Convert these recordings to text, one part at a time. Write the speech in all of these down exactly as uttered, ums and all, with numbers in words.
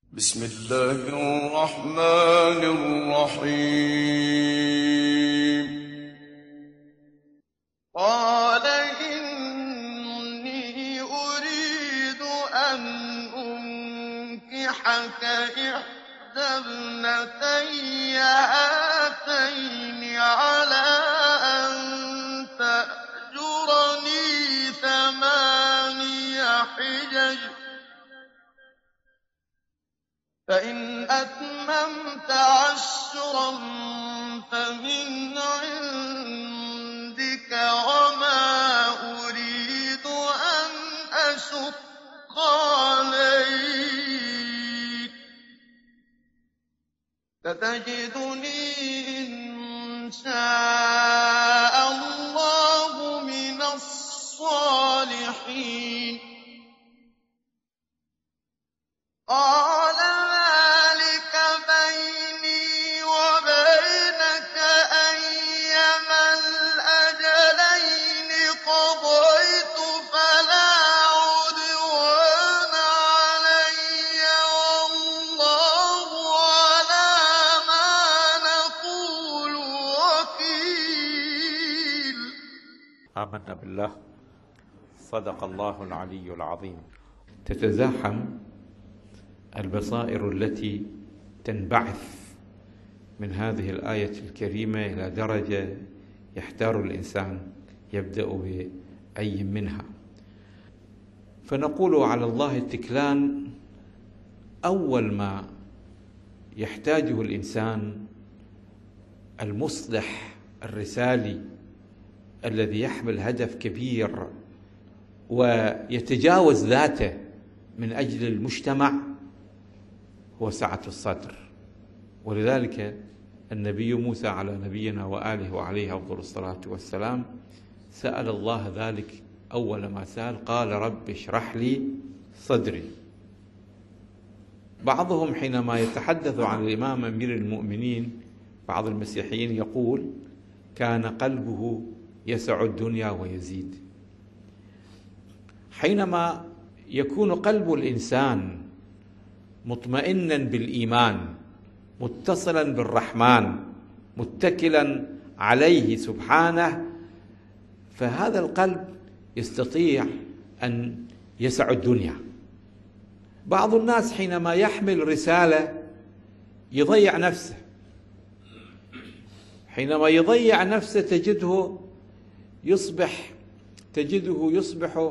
بسم الله الرحمن الرحيم. قال إني أريد أن أنكحك إحدى ابنتي هاتين على أن تأجرني ثماني حجج، فإن أتممت عشرا فمن عندك، وما أريد أن أشق عليك، ستجدني إن شاء الله من الصالحين. قال ذلك بيني وبينك، أيما الأجلين قضيت فلا عدوان علي، والله على ما نقول وكيل. آمنا بالله، صدق الله العلي العظيم. تتزاحم البصائر التي تنبعث من هذه الآية الكريمة إلى درجة يحتار الإنسان يبدأ بأي منها. فنقول على الله التكلان. أول ما يحتاجه الإنسان المصلح الرسالي الذي يحمل هدف كبير ويتجاوز ذاته من أجل المجتمع هو سعة الصدر. ولذلك النبي موسى على نبينا وآله وعليه أفضل الصلاة والسلام سأل الله ذلك أول ما سأل، قال رب اشرح لي صدري. بعضهم حينما يتحدث عن الإمام أمير المؤمنين، بعض المسيحيين يقول كان قلبه يسع الدنيا ويزيد. حينما يكون قلب الإنسان مطمئنا بالإيمان، متصلا بالرحمن، متكلا عليه سبحانه، فهذا القلب يستطيع أن يسع الدنيا. بعض الناس حينما يحمل رسالة يضيع نفسه، حينما يضيع نفسه تجده يصبح تجده يصبح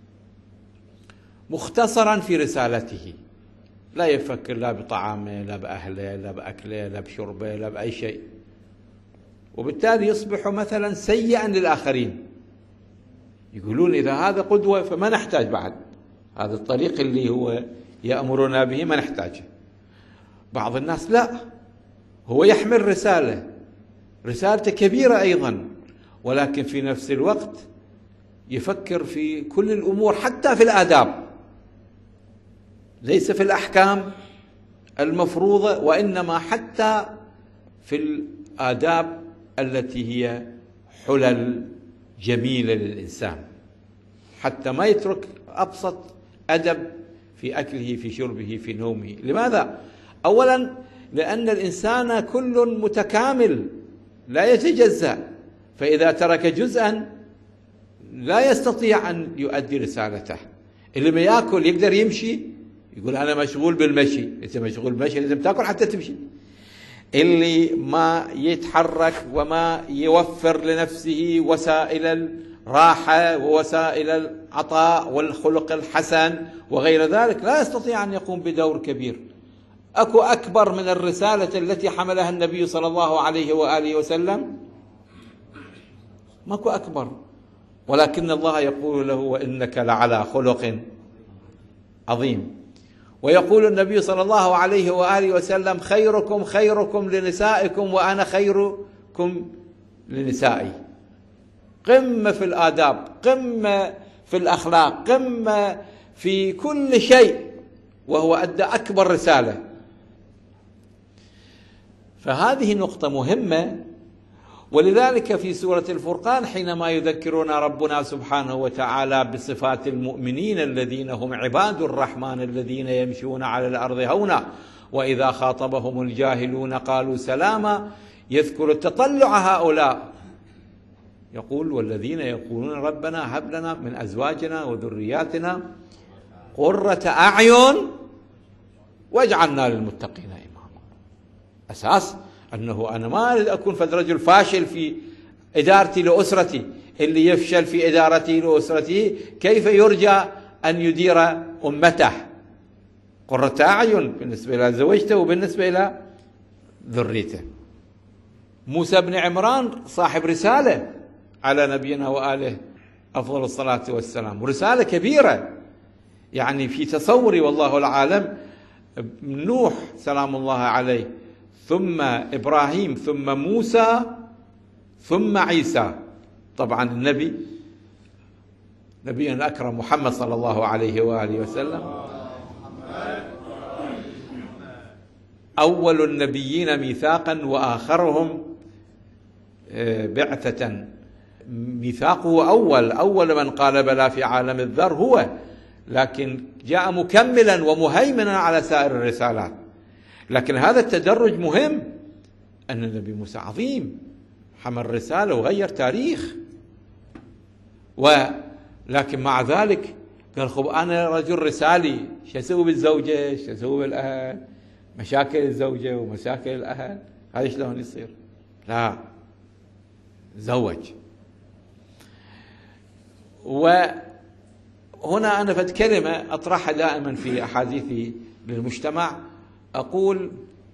مختصرا في رسالته، لا يفكر لا بطعامه لا بأهله لا بأكله لا بشربه لا بأي شيء، وبالتالي يصبح مثلا سيئا للآخرين. يقولون إذا هذا قدوة فما نحتاج بعد هذا الطريق اللي هو يأمرنا به، ما نحتاجه. بعض الناس لا، هو يحمل رسالة، رسالته كبيرة أيضا، ولكن في نفس الوقت يفكر في كل الأمور حتى في الآداب، ليس في الأحكام المفروضة، وإنما حتى في الآداب التي هي حلل جميلة للإنسان، حتى ما يترك أبسط أدب في أكله في شربه في نومه. لماذا؟ أولا لأن الإنسان كل متكامل لا يتجزأ، فإذا ترك جزءا لا يستطيع أن يؤدي رسالته. اللي ما يأكل يقدر يمشي، يقول أنا مشغول بالمشي. أنت مشغول بالمشي لازم تأكل حتى تمشي. اللي ما يتحرك وما يوفر لنفسه وسائل الراحة ووسائل العطاء والخلق الحسن وغير ذلك لا يستطيع أن يقوم بدور كبير. أكو أكبر من الرسالة التي حملها النبي صلى الله عليه وآله وسلم؟ ماكو أكبر. ولكن الله يقول له وإنك لعلى خلق عظيم. ويقول النبي صلى الله عليه وآله وسلم خيركم خيركم لنسائكم وأنا خيركم لنسائي. قمة في الآداب، قمة في الأخلاق، قمة في كل شيء، وهو أدى أكبر رسالة. فهذه نقطة مهمة. ولذلك في سورة الفرقان حينما يذكرنا ربنا سبحانه وتعالى بصفات المؤمنين الذين هم عباد الرحمن الذين يمشون على الأرض هونا وإذا خاطبهم الجاهلون قالوا سلاما، يذكر التطلع هؤلاء، يقول والذين يقولون ربنا هب لنا من أزواجنا وذرياتنا قرة أعين واجعلنا للمتقين إماما. أساس أنه أنا ما أريد أكون فد رجل فاشل في إدارتي لأسرتي، اللي يفشل في إدارتي لأسرته كيف يرجى أن يدير أمته؟ قرة أعين بالنسبة إلى زوجته وبالنسبة إلى ذريته. موسى بن عمران صاحب رسالة على نبينا وآله أفضل الصلاة والسلام، ورسالة كبيرة يعني في تصوري والله العالم نوح سلام الله عليه ثم إبراهيم ثم موسى ثم عيسى. طبعا النبي نبينا الأكرم محمد صلى الله عليه وآله وسلم أول النبيين ميثاقا وآخرهم بعثة. ميثاقه أول أول من قال بلى في عالم الذر هو، لكن جاء مكملا ومهيمنا على سائر الرسالات. لكن هذا التدرج مهم، أن النبي موسى عظيم حمل رسالة وغير تاريخ، ولكن مع ذلك قال خب أنا رجل رسالي، شو أسوي بالزوجة، شو أسوي بالأهل، مشاكل الزوجة ومشاكل الأهل، هذا شلون يصير؟ لا، زوج. وهنا أنا فد كلمة أطرحها دائما في أحاديثي للمجتمع، أقول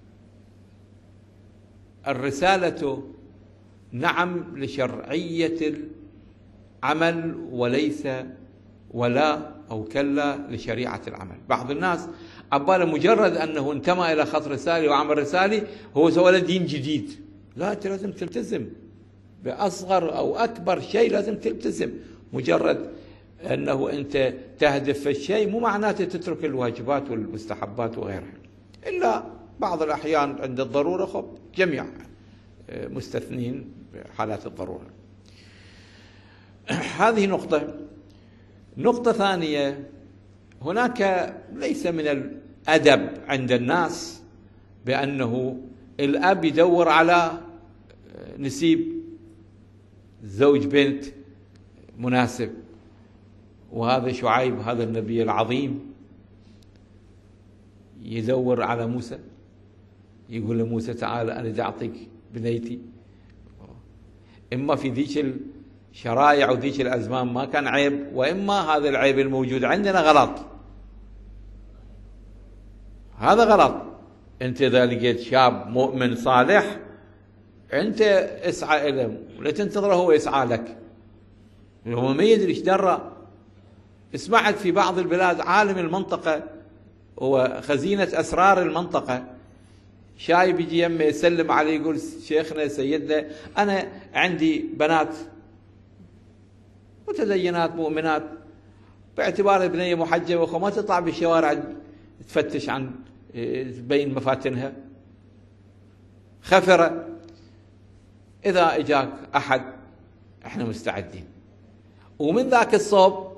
الرسالة نعم لشرعية العمل وليس ولا أو كلا لشريعة العمل. بعض الناس عباله مجرد أنه انتمى إلى خط رسالي وعمل رسالي هو سوى دين جديد. لا، أنت لازم تلتزم بأصغر أو أكبر شيء، لازم تلتزم. مجرد أنه أنت تهدف في الشيء مو معناته تترك الواجبات والمستحبات وغيرها، إلا بعض الأحيان عند الضرورة، خب جميع مستثنين بحالات الضرورة. هذه نقطة. نقطة ثانية، هناك ليس من الأدب عند الناس بأنه الأب يدور على نسيب زوج بنت مناسب، وهذا شعيب هذا النبي العظيم يدور على موسى، يقول لموسى تعال أنا أعطيك بنيتي. إما في ذيك الشرائع وذيك الأزمان ما كان عيب، وإما هذا العيب الموجود عندنا غلط. هذا غلط. أنت إذا لقيت شاب مؤمن صالح أنت اسعى إليه ولا تنتظره هو يسعى لك، هو ما يدري ايش درى. سمعت في بعض البلاد عالم المنطقة وخزينة أسرار المنطقة شايب يجي يمه يسلم عليه يقول شيخنا سيدنا أنا عندي بنات متدينات مؤمنات، باعتبار ابنية محجبة وما تطلع بالشوارع تفتش عن تبين مفاتنها خفرة، إذا إجاك أحد إحنا مستعدين. ومن ذاك الصوب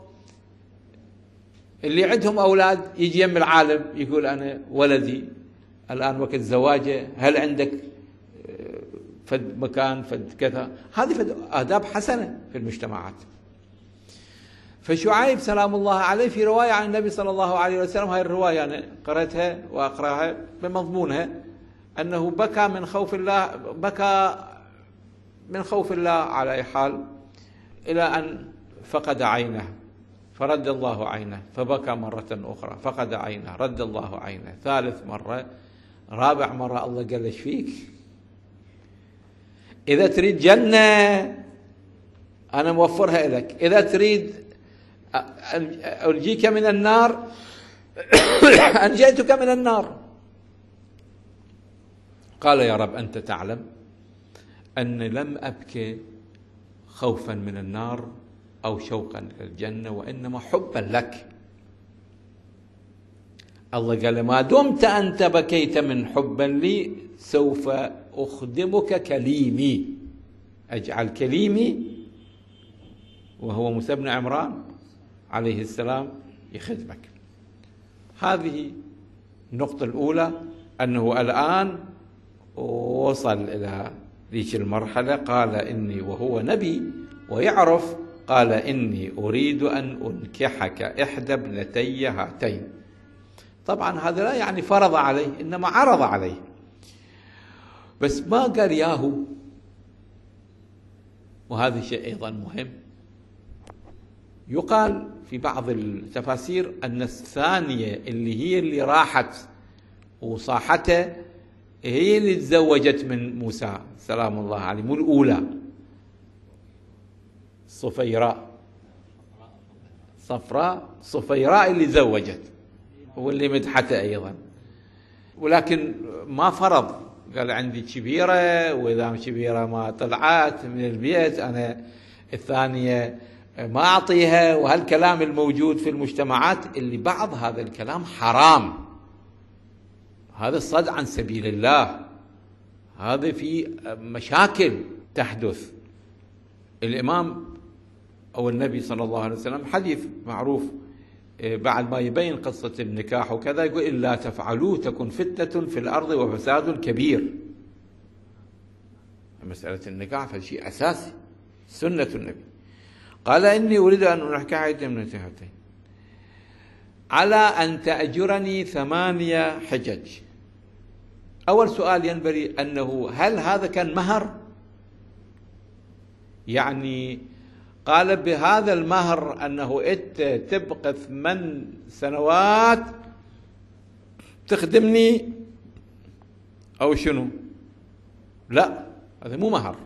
اللي عندهم أولاد يجي يم العالم يقول أنا ولدي الآن وقت زواجه، هل عندك فد مكان فد كذا؟ هذه فد آداب حسنة في المجتمعات. فشعيب سلام الله عليه في رواية عن النبي صلى الله عليه وسلم، هاي الرواية أنا قرأتها وأقرأها بمضمونها، أنه بكى من خوف الله، بكى من خوف الله على أي حال إلى أن فقد عينه فرد الله عينه، فبكى مرة أخرى فقد عينه رد الله عينه، ثالث مرة، رابع مرة الله قال ايش فيك؟ إذا تريد جنة أنا موفرها لك، إذا تريد أنجيك من النار أنجيتك من النار. قال يا رب أنت تعلم أن لم أبكي خوفا من النار أو شوقا إلى الجنة، وإنما حبا لك. الله قال ما دمت أنت بكيت من حبا لي سوف أخدمك كليمي. أجعل كليمي وهو موسى بن عمران عليه السلام يخدمك. هذه النقطة الأولى، أنه الآن وصل إلى ذيك المرحلة، قال إني وهو نبي ويعرف، قال إني أريد أن أنكحك إحدى ابنتي هاتين. طبعا هذا لا يعني فرض عليه، إنما عرض عليه، بس ما قال ياهو. وهذا شيء أيضا مهم. يقال في بعض التفاسير أن الثانية اللي هي اللي راحت وصاحته هي اللي تزوجت من موسى سلام الله عليه، مو الأولى. صفيراء صفراء صفيراء اللي زوجت واللي مدحته أيضا، ولكن ما فرض، قال عندي كبيرة، وإذا كبيرة ما طلعت من البيت أنا الثانية ما أعطيها. وهالكلام الموجود في المجتمعات اللي بعض هذا الكلام حرام، هذا الصد عن سبيل الله، هذا في مشاكل تحدث. الإمام أو النبي صلى الله عليه وسلم حديث معروف بعد ما يبين قصة النكاح وكذا، يقول إلا تفعلوه تكن فتنة في الأرض وفساد كبير. مسألة النكاح فشيء أساسي، سنة النبي. قال إني أريد أن أنكح إحدى ابنتي على أن تأجرني ثمانية حجج. أول سؤال ينبغي أنه هل هذا كان مهر؟ يعني قال بهذا المهر أنه أنت تبقى ثمان سنوات تخدمني أو شنو؟ لا، هذا مو مهر.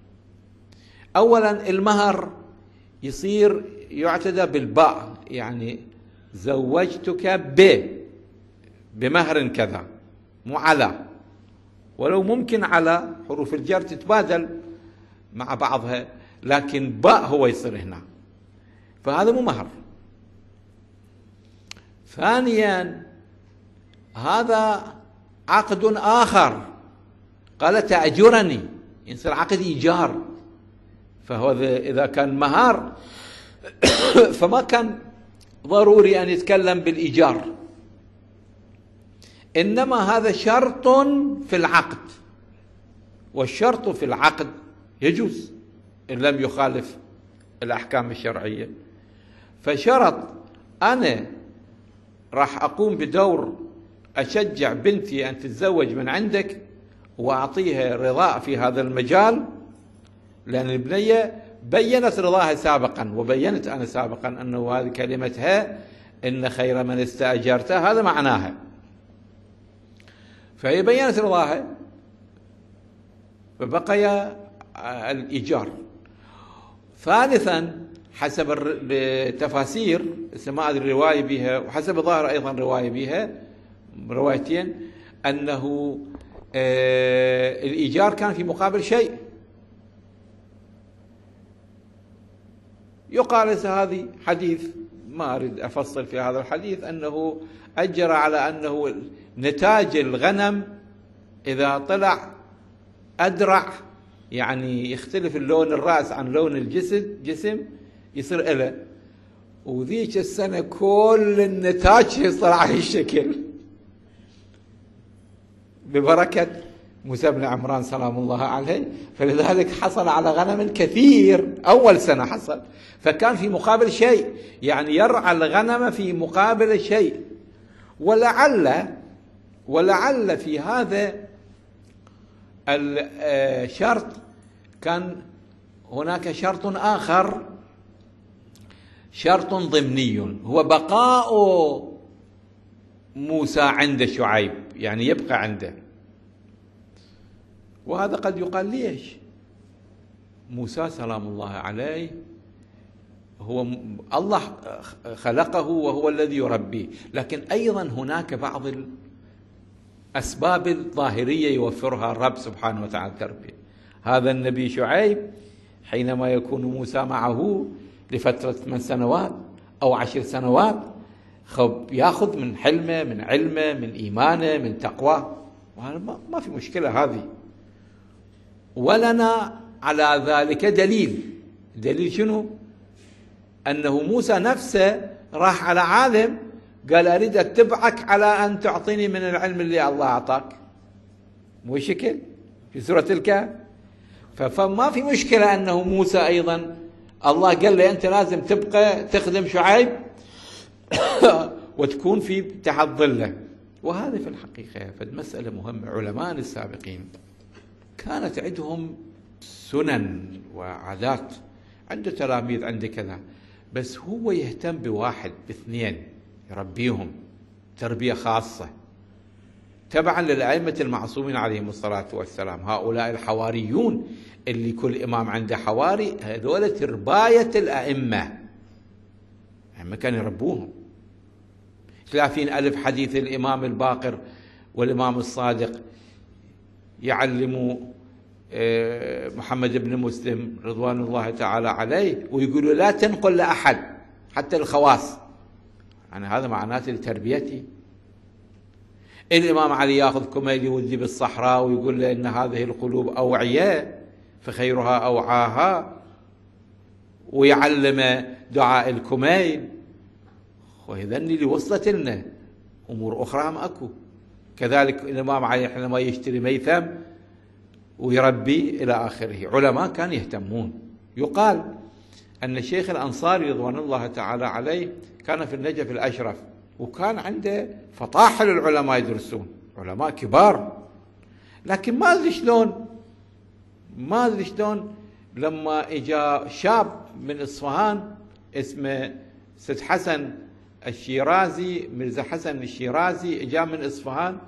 أولا المهر يصير يعتدى بالباء، يعني زوجتك ب بمهر كذا، مو على، ولو ممكن على حروف الجر تتبادل مع بعضها، لكن باء هو يصير هنا، فهذا مو مهر. ثانيا هذا عقد آخر، قال تأجرني، يصير عقد إيجار، فهو إذا كان مهر فما كان ضروري أن يتكلم بالإيجار، إنما هذا شرط في العقد، والشرط في العقد يجوز إن لم يخالف الأحكام الشرعية. فشرط أنا راح أقوم بدور أشجع بنتي أن تتزوج من عندك وأعطيها رضاء في هذا المجال، لأن البنية بيّنت رضاها سابقا، وبيّنت أنا سابقا أنه هذه كلمتها إن خير من استأجرته، هذا معناها، فهي بيّنت رضاها، فبقي الإيجار. ثالثا حسب التفاسير، ما أدري الرواية بها، وحسب الظاهر أيضا رواية بها، روايتين، أنه آه الإيجار كان في مقابل شيء. يقال هذه حديث، ما أريد أفصل في هذا الحديث، أنه أجر على أنه نتاج الغنم إذا طلع أدرع، يعني يختلف اللون الرأس عن لون الجسد جسم، يصير إله، وذيك السنة كل النتاج يصير على الشكل ببركة موسى بن عمران سلام الله عليه. فلذلك حصل على غنم كثير أول سنة حصل، فكان في مقابل شيء، يعني يرعى الغنم في مقابل شيء. ولعل ولعل في هذا الشرط كان هناك شرط آخر، شرط ضمني، هو بقاء موسى عند شعيب، يعني يبقى عنده. وهذا قد يقال ليش؟ موسى سلام الله عليه هو الله خلقه وهو الذي يربيه، لكن أيضا هناك بعض الأسباب الظاهرية يوفرها الرب سبحانه وتعالى التربية. هذا النبي شعيب حينما يكون موسى معه لفترة ثمان سنوات أو عشر سنوات، خب يأخذ من حلمه، من علمه، من إيمانه، من تقواه، وهذا ما في مشكلة هذه. ولنا على ذلك دليل. دليل شنو؟ أنه موسى نفسه راح على عالم قال أريد أتبعك على أن تعطيني من العلم اللي الله أعطاك، مو شكل في سورة الكهف. فما في مشكلة أنه موسى أيضا الله قال له أنت لازم تبقى تخدم شعيب وتكون في تحت ظله. وهذا في الحقيقة فالمسألة مهمة. علماء السابقين كانت عندهم سنن وعادات، عنده تلاميذ عنده كذا، بس هو يهتم بواحد باثنين يربيهم تربية خاصة تبعا للأئمة المعصومين عليهم الصلاة والسلام. هؤلاء الحواريون اللي كل إمام عنده حواري، هذول ترباية الأئمة، هم كانوا يربوهم. ثلاثين ألف حديث الإمام الباقر والإمام الصادق يعلموا محمد بن مسلم رضوان الله تعالى عليه، ويقولوا لا تنقل لأحد حتى الخواص، يعني هذا معناته لتربيتي. الإمام علي يأخذ كميل يودي بالصحراء ويقول له إن هذه القلوب أوعية فخيرها أوعاها، ويعلم دعاء الكميل. وإذن اللي وصلت لنا أمور أخرى ما أكو. كذلك الإمام علي حينما يشتري ميثم ويربي إلى آخره. علماء كانوا يهتمون. يقال أن الشيخ الأنصاري رضوان الله تعالى عليه كان في النجف الأشرف، وكان عنده فطاحل العلماء يدرسون، علماء كبار، لكن ما أدري شلون ما أدري شلون لما إجا شاب من إصفهان اسمه سيد حسن الشيرازي، مرزا حسن الشيرازي، جاء من إصفهان،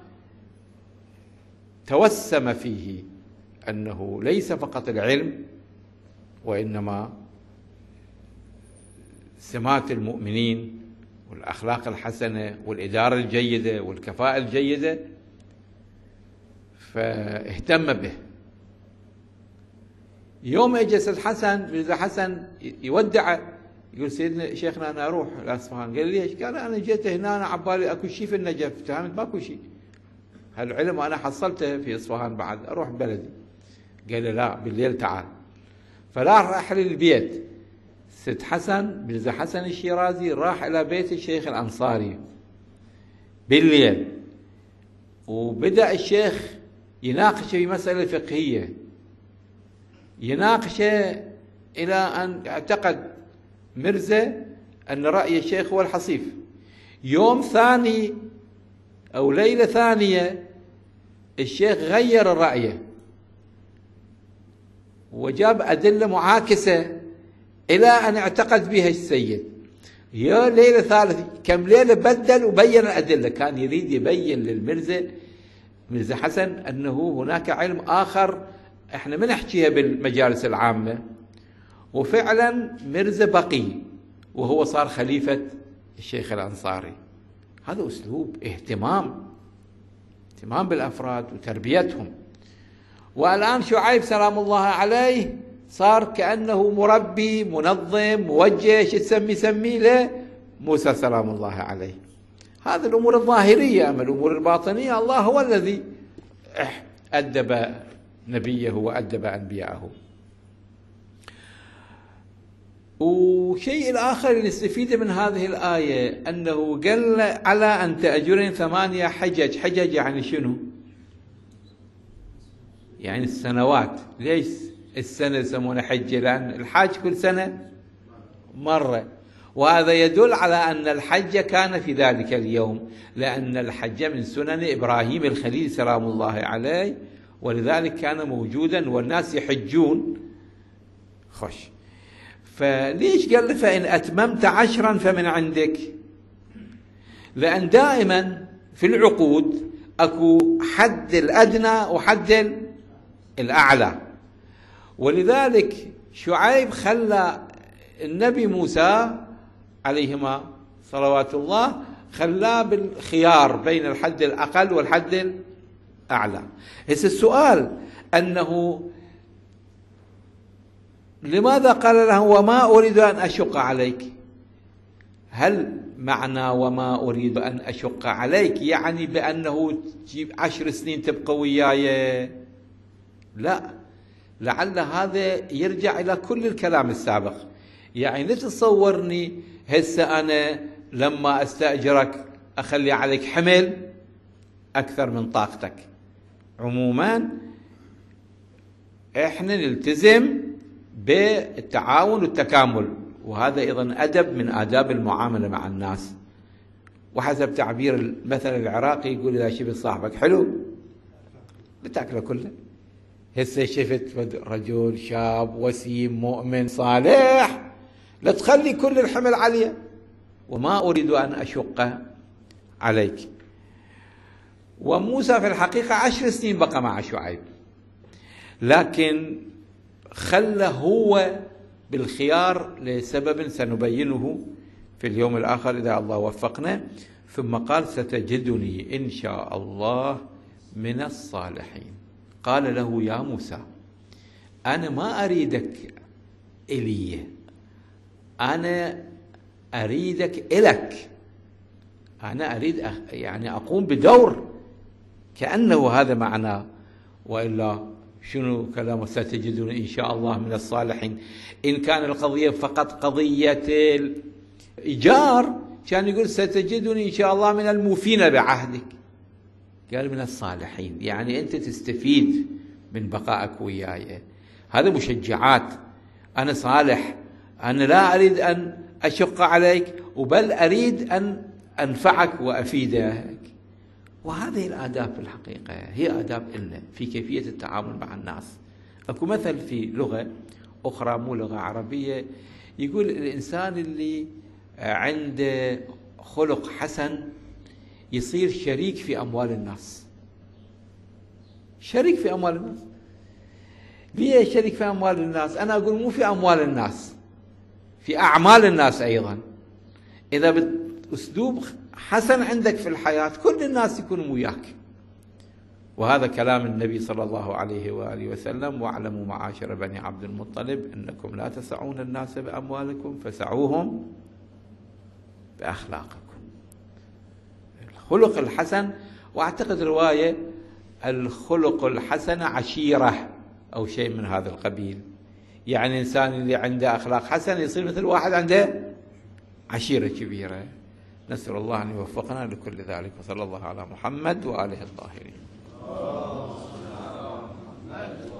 توسم فيه أنه ليس فقط العلم وإنما سمات المؤمنين والأخلاق الحسنة والإدارة الجيدة والكفاءة الجيدة، فاهتم به. يوم اجى سيد حسن مرزا حسن يودع، يقول سيدنا شيخنا أنا أروح لأصفهان. قال ليش؟ قال أنا جيت هنا أنا عبالي أكو شيء في النجف، فهمت ماكو شيء، هالعلم أنا حصلته في إصفهان بعد، أروح بلدي. قال له لا، بالليل تعال. فلا راح للبيت سيد حسن مرزا حسن الشيرازي، راح إلى بيت الشيخ الأنصاري بالليل، وبدأ الشيخ يناقشه في مسألة فقهية، يناقشه إلى أن اعتقد مرزا أن رأي الشيخ هو الحصيف. يوم ثاني أو ليلة ثانية الشيخ غير رأيه وجاب أدلة معاكسة إلى أن اعتقد بها السيد. يا ليلة ثالثة كم ليلة بدل وبين الأدلة، كان يريد يبين للمرزا مرزا حسن أنه هناك علم آخر احنا ما نحكيها بالمجالس العامة. وفعلا مرزا بقي وهو صار خليفة الشيخ الأنصاري. هذا أسلوب اهتمام اهتمام بالأفراد وتربيتهم. والآن شعيب سلام الله عليه صار كأنه مربي منظم موجه، شو تسمي سمي له موسى سلام الله عليه. هذه الأمور الظاهرية. أما الأمور الباطنية الله هو الذي أدب نبيه وأدب أنبياءه. وشيء الآخر اللي نستفيد من هذه الآية أنه قال على أن تأجرين ثمانية حجج. حجج يعني شنو؟ يعني السنوات. ليش السنة يسمونه حجة؟ لأن الحاج كل سنة مرة، وهذا يدل على أن الحج كان في ذلك اليوم، لأن الحج من سنن إبراهيم الخليل سلام الله عليه، ولذلك كان موجودا والناس يحجون. خش. فليش قال فإن أتممت عشرا فمن عندك؟ لأن دائما في العقود أكو حد الأدنى وحد الأعلى، ولذلك شعيب خلى النبي موسى عليهما صلوات الله خلاه بالخيار بين الحد الأقل والحد الأعلى. هسه السؤال أنه لماذا قال له وما أريد أن أشق عليك؟ هل معنى وما أريد أن أشق عليك يعني بأنه تجيب عشر سنين تبقى وياي؟ لا، لعل هذا يرجع إلى كل الكلام السابق. يعني لا تتصورني هسه أنا لما أستأجرك أخلي عليك حمل أكثر من طاقتك. عموما إحنا نلتزم بالتعاون والتكامل، وهذا أيضا أدب من آداب المعاملة مع الناس. وحسب تعبير المثل العراقي يقول إذا شفت صاحبك حلو بتاكله كله. هسه شفت رجل شاب وسيم مؤمن صالح لا تخلي كل الحمل عليه، وما أريد أن أشق عليك. وموسى في الحقيقة عشر سنين بقى مع شعيب، لكن خلى هو بالخيار لسبب سنبينه في اليوم الآخر إذا الله وفقنا. ثم قال ستجدني إن شاء الله من الصالحين. قال له يا موسى أنا ما أريدك إلي، أنا أريدك إلك، أنا أريد يعني أقوم بدور، كأنه هذا معناه. وإلا شنو كلامه ستجدني إن شاء الله من الصالحين؟ إن كان القضية فقط قضية الإيجار كان يقول ستجدني إن شاء الله من الموفين بعهدك، قال من الصالحين، يعني أنت تستفيد من بقائك وياي. هذا مشجعات. أنا صالح، أنا لا أريد أن أشق عليك، وبل أريد أن أنفعك وأفيدك. وهذه الآداب في الحقيقة هي آداب إلنا في كيفية التعامل مع الناس. أكو مثل في لغة أخرى مو لغة عربية يقول الإنسان اللي عنده خلق حسن يصير شريك في أموال الناس. شريك في أموال الناس. ليه شريك في أموال الناس؟ أنا أقول مو في أموال الناس، في أعمال الناس أيضا. إذا بأسلوب حسن عندك في الحياة كل الناس يكونوا وياك. وهذا كلام النبي صلى الله عليه وآله وسلم: واعلموا معاشر بني عبد المطلب أنكم لا تسعون الناس بأموالكم فسعوهم بأخلاقكم. الخلق الحسن، وأعتقد رواية الخلق الحسن عشيرة أو شيء من هذا القبيل، يعني إنسان اللي عنده أخلاق حسنة يصير مثل واحد عنده عشيرة كبيرة. نسأل الله أن يوفقنا لكل ذلك، وصلى الله على محمد وآله الطاهرين.